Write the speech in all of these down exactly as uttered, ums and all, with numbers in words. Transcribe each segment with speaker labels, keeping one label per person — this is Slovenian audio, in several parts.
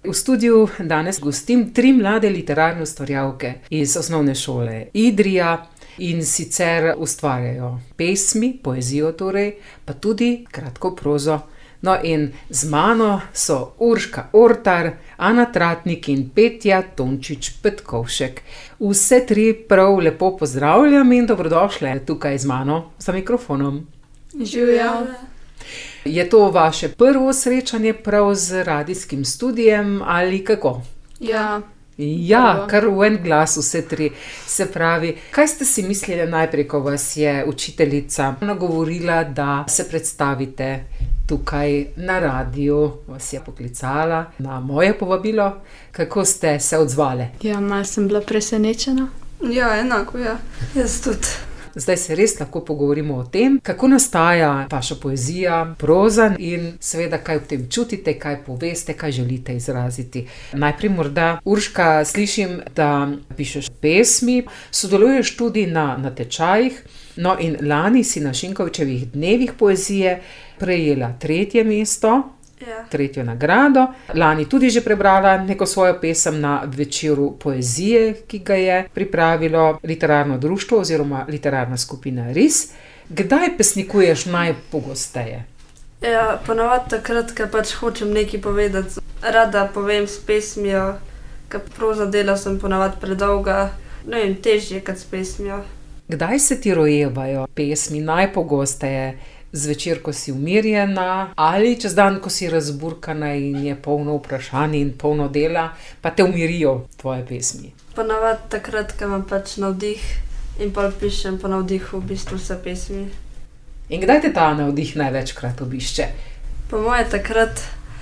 Speaker 1: V studiu danes gostim tri mlade literarne ustvarjalke iz osnovne šole Idrija in sicer ustvarjajo pesmi, poezijo torej, pa tudi kratko prozo. No in z mano so Urška Ortar, Ana Tratnik in Petja Tončič Petkovšek. Vse tri prav lepo pozdravljam in dobrodošle tukaj z mano za mikrofonom.
Speaker 2: Živjo.
Speaker 1: Je to vaše prvo srečanje prav z radijskim studijem ali kako?
Speaker 2: Ja.
Speaker 1: Ja, kar v en glas vse tri. Se pravi, kaj ste si mislili najprej, ko vas je učiteljica nagovorila, da se predstavite tukaj na radiju, vas je poklicala na moje povabilo? Kako ste se odzvali?
Speaker 2: Ja, malo sem bila presenečena.
Speaker 3: Ja, enako, ja. Jaz tudi.
Speaker 1: Zdaj se res lahko pogovorimo o tem, kako nastaja vaša poezija, proza in seveda, kaj v tem čutite, kaj poveste, kaj želite izraziti. Najprej morda, Urška, slišim, da pišeš pesmi, sodeluješ tudi na natečajih, no in lani si na Šinkovčevih dnevih poezije prejela tretje mesto,
Speaker 3: Ja.
Speaker 1: tretjo nagrado. Lani tudi že prebrala neko svojo pesem na večeru poezije, ki ga je pripravilo literarno društvo oziroma literarna skupina Ris. Kdaj pesnikuješ najpogosteje?
Speaker 3: Ja, ponavadi takrat, ko pač hočem nekaj povedati. Rada povem s pesmijo, ker proza dela sem ponavadi predolga. Ne vem, težje kot s pesmijo.
Speaker 1: Kdaj se ti rojevajo pesmi najpogosteje? Zvečer, ko si umirjena, ali čez dan, ko si razburkana in je polno vprašanj in polno dela, pa te umirijo tvoje pesmi?
Speaker 3: Ponavadi takrat, ko imam pač navdih in pol pišem po navdihu v bistvu vse pesmi.
Speaker 1: In kdaj te ta navdih največkrat obišče?
Speaker 3: Po moje takrat,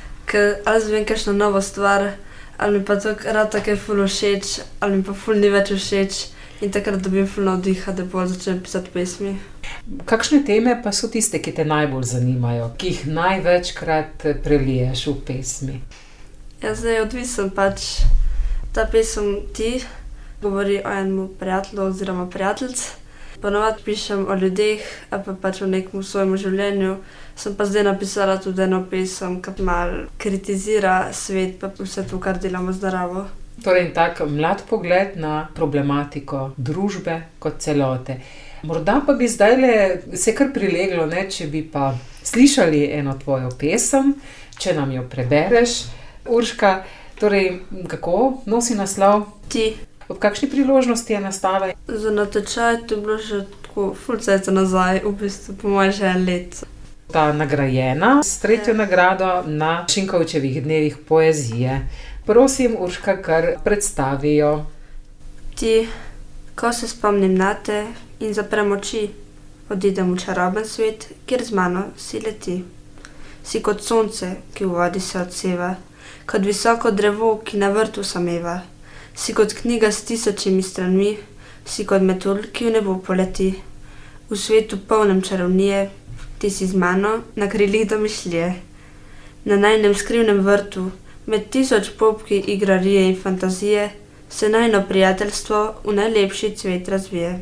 Speaker 3: ko ali zvem kakšno novo stvar, ali mi pa to rad tako je ful všeč, ali mi pa ful ni več všeč in takrat dobim ful navdiha, da bolj začnem pisati pesmi.
Speaker 1: Kakšne teme pa so tiste, ki te najbolj zanimajo, ki jih največkrat preliješ v pesmi?
Speaker 3: Ja, zdaj odvisen pač. Ta pesem Ti govori o enem prijatelju oziroma prijateljici. Ponavadi pišem o ljudeh, ali pa pač o nekem svojem življenju. Sem pa zdaj napisala tudi eno pesem, ki malo kritizira svet pa vse to, kar delamo z naravo.
Speaker 1: Torej, tak mlad pogled na problematiko družbe kot celote. Morda pa bi zdajle se kar prileglo, ne, če bi pa slišali eno tvojo pesem, če nam jo prebereš. Urška, torej, kako nosi naslov?
Speaker 3: Ti.
Speaker 1: Ob kakšni priložnosti je nastala?
Speaker 3: Za natečaj to je bilo že tako ful cajta nazaj, v bistvu po moje že en let.
Speaker 1: Ta nagrajena s tretjo
Speaker 3: Ja.
Speaker 1: nagrado na Šinkovčevih dnevih poezije. Prosim, Urška, kar predstavijo.
Speaker 3: Ti, ko se spomnim nate in zaprem oči, odidem v čaroben svet, kjer z mano si leti. Si kot sonce, ki v vodi se odseva, kot visoko drevo, ki na vrtu sameva. Si kot knjiga s tisočimi stranmi, si kot metulj, ki v nebo poleti. V svetu polnem čarovnije, ti si z mano na krilih domišljije. Na najinem skrivnem vrtu, med tisoč popki igrarije in fantazije, se najino prijateljstvo v najlepši cvet razvije.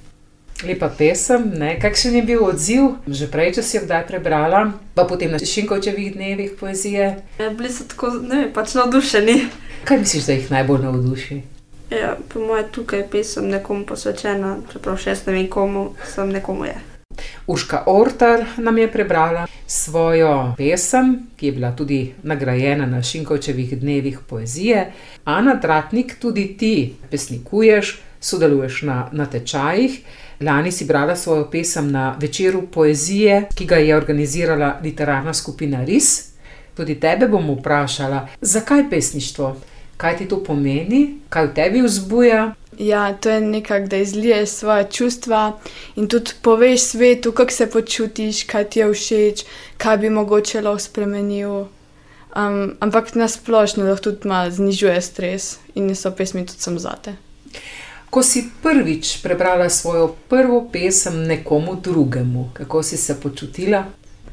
Speaker 1: Lepa pesem, ne? Kakšen je bil odziv? Že prej, če si jo kdaj prebrala, pa potem na Šinkovčevih dnevih poezije?
Speaker 3: Ja, bili so tako, ne vem, pač navdušeni.
Speaker 1: Kaj misliš, da jih najbolj navduši?
Speaker 3: Ja, po moje tukaj pesem nekomu posvečena, čeprav še jaz ne vem komu, sem nekomu je.
Speaker 1: Urška Ortar nam je prebrala svojo pesem, ki je bila tudi nagrajena na Šinkovčevih dnevih poezije. Ana Tratnik, tudi ti pesnikuješ, sodeluješ na natečajih. Lani si brala svojo pesem na večeru poezije, ki ga je organizirala literarna skupina Ris. Tudi tebe bom vprašala, zakaj pesništvo? Kaj ti to pomeni? Kaj v tebi vzbuja?
Speaker 2: Ja, to je nekako, da izliješ svoje čustva in tudi poveš svetu, kako se počutiš, kaj ti je všeč, kaj bi mogoče lahko spremenil. Um, ampak na splošno lahko tudi malo znižuje stres in so pesmi tudi sem zate.
Speaker 1: Ko si prvič prebrala svojo prvo pesem nekomu drugemu, kako si se počutila?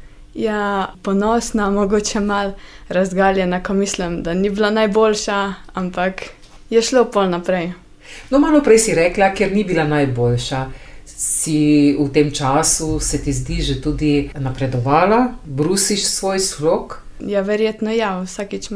Speaker 2: Ja, ponosna, mogoče malo razgaljena, ko mislim, da ni bila najboljša, ampak je šlo pol naprej.
Speaker 1: No, malo prej si rekla, ker ni bila najboljša. Si v tem času, se ti zdi, že tudi napredovala? Brusiš svoj slog?
Speaker 2: Ja, verjetno ja, vsakič malo.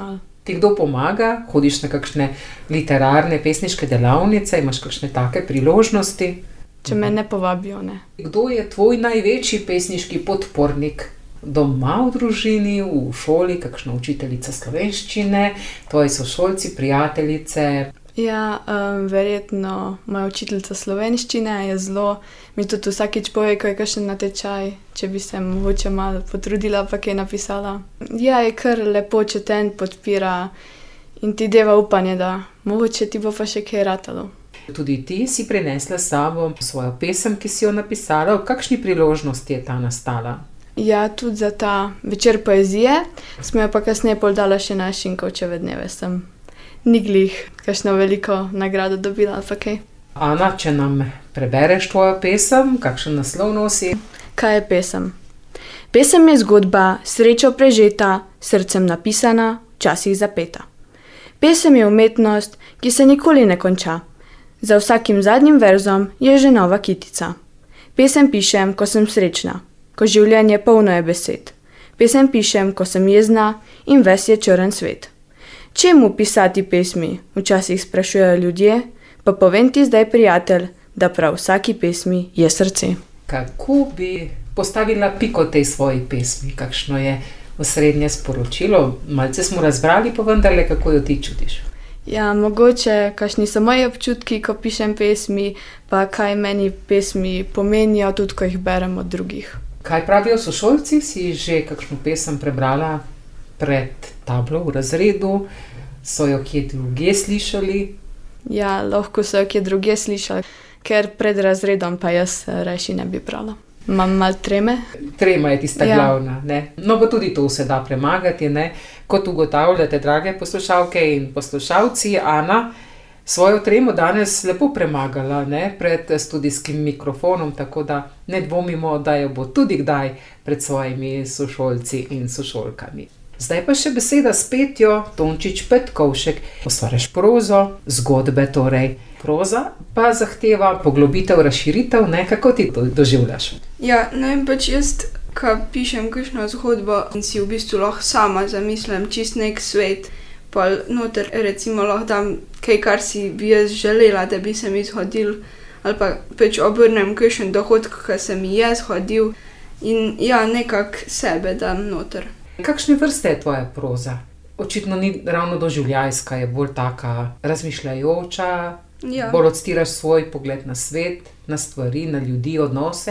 Speaker 1: Ti kdo pomaga? Hodiš na kakšne literarne, pesniške delavnice, imaš kakšne take priložnosti?
Speaker 2: Če me ne povabijo, ne.
Speaker 1: Kdo je tvoj največji pesniški podpornik? Doma v družini, v šoli, kakšna učiteljica slovenščine, tvoji sošolci, prijateljice?
Speaker 2: Ja, um, verjetno moja učiteljica slovenščine je zelo, mi tudi vsakič pove, ko je kakšen natečaj, če bi se mogoče malo potrudila, pa kaj napisala. Ja, je kar lepo, če te en podpira in ti deva upanje, da mogoče ti bo pa še kaj ratalo.
Speaker 1: Tudi ti si prinesla s sabo svojo pesem, ki si jo napisala. V kakšni priložnosti je ta nastala?
Speaker 2: Ja, tudi za ta večer poezije, smo jo pa kasneje pol dala še na Šinkovčeve dneve, sem ni glih kakšno veliko nagrado dobila ali pa kaj.
Speaker 1: Ana, če nam prebereš tvojo pesem, kakšen naslov nosi?
Speaker 2: Kaj je pesem? Pesem je zgodba, srečo prežeta, srcem napisana, včasih zapeta. Pesem je umetnost, ki se nikoli ne konča. Za vsakim zadnjim verzom je že nova kitica. Pesem pišem, ko sem srečna, ko življenje polno je besed. Pesem pišem, ko sem jezna in ves je črn svet. Čemu pisati pesmi, včasih sprašujejo ljudje, pa povem ti zdaj, prijatelj, da prav vsaki pesmi je srce.
Speaker 1: Kako bi postavila piko tej svoji pesmi? Kakšno je osrednje sporočilo? Malce smo razbrali, pa vendarle, kako jo ti čutiš?
Speaker 2: Ja, mogoče, kakšni so moji občutki, ko pišem pesmi, pa kaj meni pesmi pomenijo, tudi ko jih berem od drugih.
Speaker 1: Kaj pravijo sošolci? Si že kakšno pesem prebrala pred tablo v razredu? So jo kje drugje slišali?
Speaker 2: Ja, lahko so jo kje drugje slišali, ker pred razredom pa jaz reši ne bi brala. Imam malo treme.
Speaker 1: Trema je tista
Speaker 2: Ja.
Speaker 1: glavna, ne? No, pa tudi to se da premagati, ne? Kot ugotavljate, drage poslušalke in poslušalci, Ana svojo tremo danes lepo premagala, ne? Pred studijskim mikrofonom, tako da ne dvomimo, da jo bo tudi kdaj pred svojimi sošolci in sošolkami. Zdaj pa še beseda s Petjo Tončič Petkovšek. Ustvarjaš prozo, zgodbe torej. Proza pa zahteva poglobitev, razširitev, ne? Kako ti to doživljaš?
Speaker 3: Ja, ne vem, pač jaz, ko pišem kakšno zgodbo in si v bistvu lahko sama zamislim čist nek svet, pa noter recimo lahko dam kaj, kar si bi jaz želela, da bi se mi zgodil, ali pa pač obrnem kakšen dohodek, ki se mi je zgodil in ja, nekak sebe dam noter.
Speaker 1: Kakšne vrste je tvoja proza? Očitno ni ravno doživljajska, je bolj taka razmišljajoča,
Speaker 3: Ja.
Speaker 1: bolj odstiraš svoj pogled na svet, na stvari, na ljudi, odnose.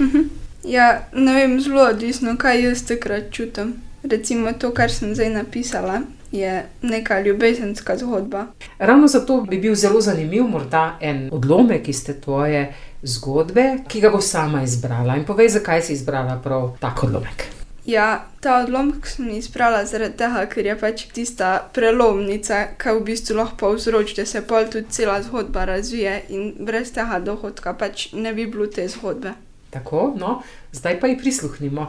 Speaker 3: Ja, ne vem, zelo odvisno, kaj jaz takrat čutim. Recimo to, kar sem zdaj napisala, je neka ljubezenska zgodba.
Speaker 1: Ravno zato bi bil zelo zanimiv morda en odlomek iz te tvoje zgodbe, ki ga bo sama izbrala. In povej, zakaj si izbrala prav tak odlomek.
Speaker 3: Ja, ta odlomek sem izbrala zaradi tega, ker je pač tista prelomnica, ki v bistvu lahko povzroči, da se pol tudi cela zgodba razvije in brez tega dohodka pač ne bi bilo te zgodbe.
Speaker 1: Tako, no, zdaj pa ji prisluhnimo.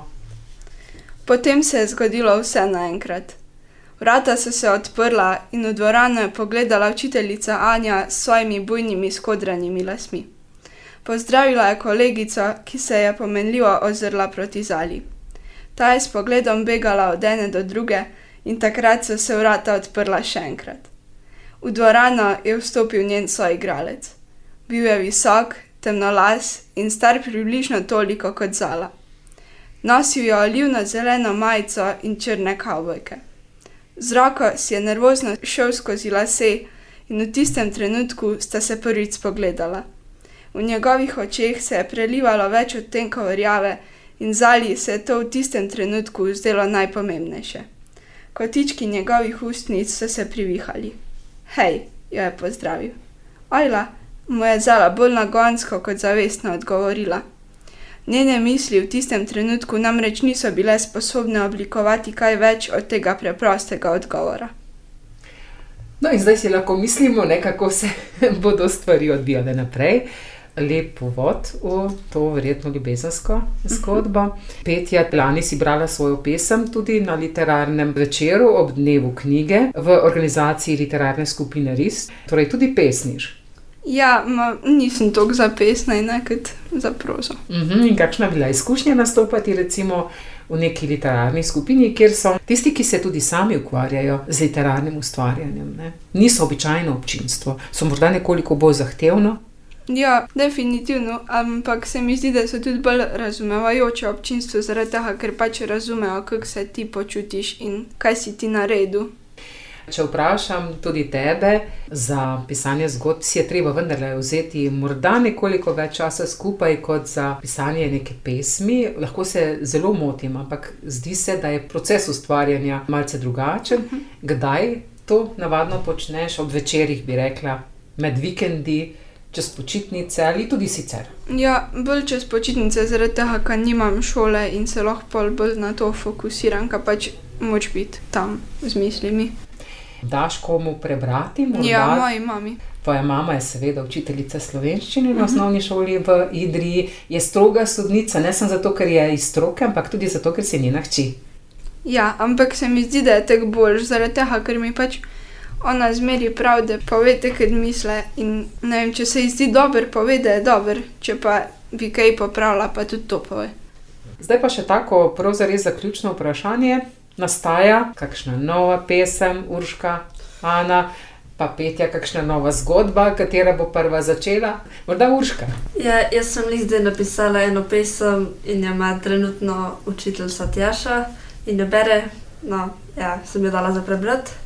Speaker 3: Potem se je zgodilo vse naenkrat. Vrata so se odprla in v dvorano je pogledala učiteljica Anja s svojimi bujnimi skodranimi lasmi. Pozdravila je kolegico, ki se je pomenljivo ozrla proti zali. Ta je s pogledom begala od ene do druge in takrat so se vrata odprla še enkrat. V dvorano je vstopil njen soigralec. Bil je visok, temnolas in star približno toliko kot Zala. Nosil je olivno-zeleno majico in črne kavbojke. Z roko si je nervozno šel skozi lase in v tistem trenutku sta se prvič spogledala. V njegovih očeh se je prelivalo več odtenkov rjave in Zali se je to v tistem trenutku zdelo najpomembnejše. Kotički njegovih ustnic so se privihali. Hej, jo je pozdravil. Ajla, mu je Zala bolj nagonsko kot zavestno odgovorila. Njene misli v tistem trenutku namreč niso bile sposobne oblikovati kaj več od tega preprostega odgovora.
Speaker 1: No in zdaj si lahko mislimo, ne, kako se bodo stvari odvijale naprej. Lep uvod v to verjetno ljubezensko zgodbo. Petja, lani si brala svojo pesem tudi na literarnem večeru ob dnevu knjige v organizaciji literarne skupine Ris. Torej tudi pesniš.
Speaker 3: Ja, ma, nisem toliko za pesne, ne kot za prozo.
Speaker 1: Uh-huh. In kakšna je bila izkušnja nastopati recimo v neki literarni skupini, kjer so tisti, ki se tudi sami ukvarjajo z literarnim ustvarjanjem. Ne? Niso običajno občinstvo, so morda nekoliko bolj zahtevno.
Speaker 2: Ja, definitivno, ampak se mi zdi, da so tudi bolj razumevajoče občinstvo zaradi tega, ker pač razumejo, kako se ti počutiš in kaj si ti naredil.
Speaker 1: Če vprašam tudi tebe za pisanje zgodb, si je treba vendarle vzeti morda nekoliko več časa skupaj kot za pisanje neke pesmi. Lahko se zelo motim, ampak zdi se, da je proces ustvarjanja malce drugačen. Kdaj to navadno počneš? Ob večerih, bi rekla, med vikendi, čez počitnice ali tudi sicer?
Speaker 2: Ja, bolj čez počitnice, zaradi tega, ker nimam šole in se lahko bolj na to fokusiram, ker pač moč biti tam z mislimi.
Speaker 1: Daš komu prebrati? Morda?
Speaker 2: Ja, moji mami.
Speaker 1: Tvoja mama je seveda učiteljica slovenščine na osnovni šoli v Idriji. Je stroga sodnica, ne samo zato, ker je iz stroke, ampak tudi zato, ker si njena hči.
Speaker 2: Ja, ampak se mi zdi, da je tako boljš, zaradi tega, ker mi pač ona zmeri prav, da pove te, kad misle in ne vem, če se ji zdi dober, pove, da je dober, če pa bi kaj popravila, pa tudi to pove.
Speaker 1: Zdaj pa še tako prav zares zaključno vprašanje. Nastaja kakšna nova pesem, Urška, Ana, pa Petja, kakšna nova zgodba, katera bo prva začela? Morda Urška?
Speaker 3: Ja, jaz sem lih zdaj napisala eno pesem in jo ima trenutno učiteljica Tjaša in jo bere, no, ja, sem jo dala za prebrati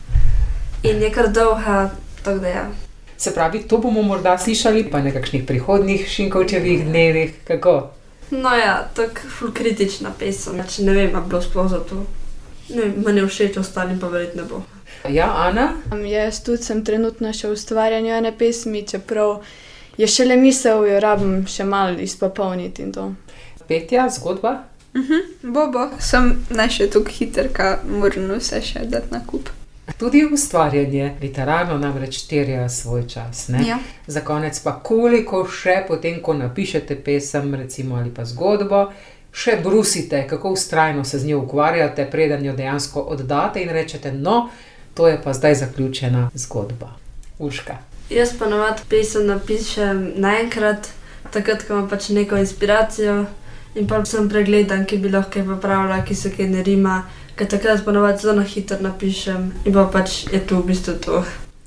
Speaker 3: in je kar dolga, tako da ja.
Speaker 1: Se pravi, to bomo morda slišali pa na kakšnih prihodnjih Šinkovčevih dnevih, kako?
Speaker 3: No ja, tako ful kritična pesem, če ne vem, a bilo sploh za to. Ne, meni všeč, ostalim pa verjetno ne bo.
Speaker 1: Ja, Ana?
Speaker 2: Um, jaz tudi sem trenutno še v ustvarjanju ene pesmi, čeprav je šele misel, jo rabim še malo izpopolniti in to.
Speaker 1: Petja, zgodba?
Speaker 2: Mhm, bo, bo. Sem ne še tako hiter, ka moram vse še dati na kup.
Speaker 1: Tudi ustvarjanje literarno namreč terja svoj čas, ne?
Speaker 2: Ja.
Speaker 1: Za konec pa koliko še potem, ko napišete pesem, recimo, ali pa zgodbo, še brusite, kako vztrajno se z njo ukvarjate, preden jo dejansko oddate in rečete, no, to je pa zdaj zaključena zgodba. Urška?
Speaker 3: Jaz pa navad pesem napišem naenkrat, takrat, ko imam pač neko inspiracijo in pa sem pregledan, ki bi lahko kaj popravila, ki se kaj ne rima, ker takrat pa navad zelo hitro napišem in pa pač je to v bistvu to.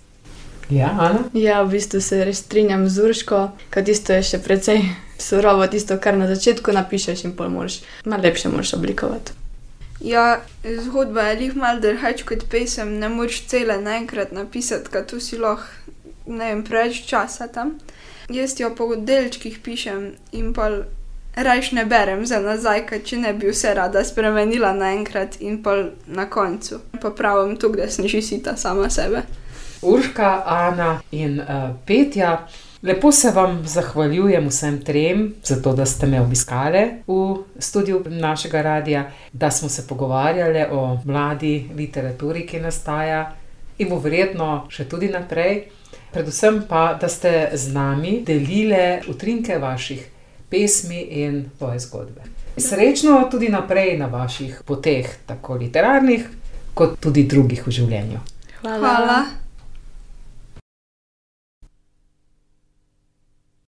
Speaker 1: Ja, Ana?
Speaker 2: Ja, v bistvu se res strinjam z Urško, ker tisto je še precej surovo, tisto, kar na začetku napišeš in pol moraš, malo lepše moraš oblikovati. Ja, zgodba je lih malo drugače kot pesem, ne moreš cele naenkrat napisati, ker tu si lahko, ne vem, preveč časa tam. Jaz jo po delčkih pišem in pol rajš ne berem za nazaj, ker če ne bi vse rada spremenila naenkrat in pol na koncu. Popravim to, da sem že sita sama sebe.
Speaker 1: Urška, Ana in uh, Petja, lepo se vam zahvaljujem vsem trem za to, da ste me obiskale v studiu našega radia, da smo se pogovarjali o mladi literaturi, ki nastaja in bo verjetno še tudi naprej. Predvsem pa, da ste z nami delile utrinke vaših pesmi in svoje zgodbe. Srečno tudi naprej na vaših poteh, tako literarnih, kot tudi drugih v življenju.
Speaker 2: Hvala. Hvala.